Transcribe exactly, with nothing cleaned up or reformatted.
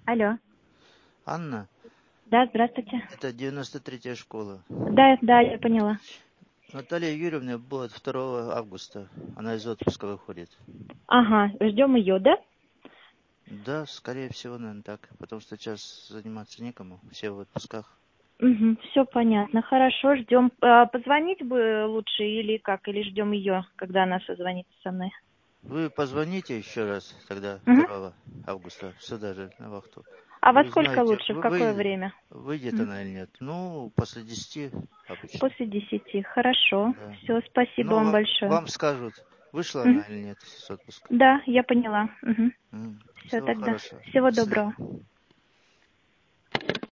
Алло. Анна, Да, здравствуйте. это девяносто третья школа. Да, да, я поняла. Наталья Юрьевна будет второго августа. Она из отпуска выходит. Ага, ждем ее, да? Да, скорее всего, наверное, так. Потому что сейчас заниматься некому. Все в отпусках. Угу, все понятно. Хорошо, ждем. А, позвонить бы лучше или как? Или ждем ее, когда она созвонится со мной? Вы позвоните еще раз тогда, Угу. второго августа, сюда же, на вахту. А И во сколько узнаете, лучше? В вы, какое вы, время? выйдет М, она или нет. Ну, после десяти обычно. После десяти. Хорошо. Да. Все, спасибо Ну, вам ва- большое. вам скажут, вышла она Мгм. или нет с отпуска. Да, я поняла. Угу. Все Всего тогда. хорошего. Всего До доброго. свидания.